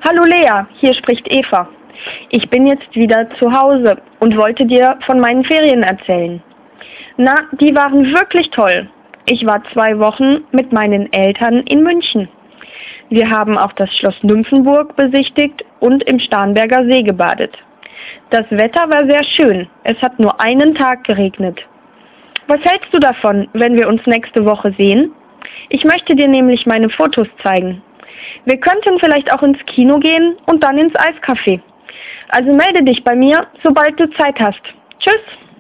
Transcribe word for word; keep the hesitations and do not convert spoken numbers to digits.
Hallo Lea, hier spricht Eva. Ich bin jetzt wieder zu Hause und wollte dir von meinen Ferien erzählen. Na, die waren wirklich toll. Ich war zwei Wochen mit meinen Eltern in München. Wir haben auch das Schloss Nymphenburg besichtigt und im Starnberger See gebadet. Das Wetter war sehr schön. Es hat nur einen Tag geregnet. Was hältst du davon, wenn wir uns nächste Woche sehen? Ich möchte dir nämlich meine Fotos zeigen. Wir könnten vielleicht auch ins Kino gehen und dann ins Eiscafé. Also melde dich bei mir, sobald du Zeit hast. Tschüss!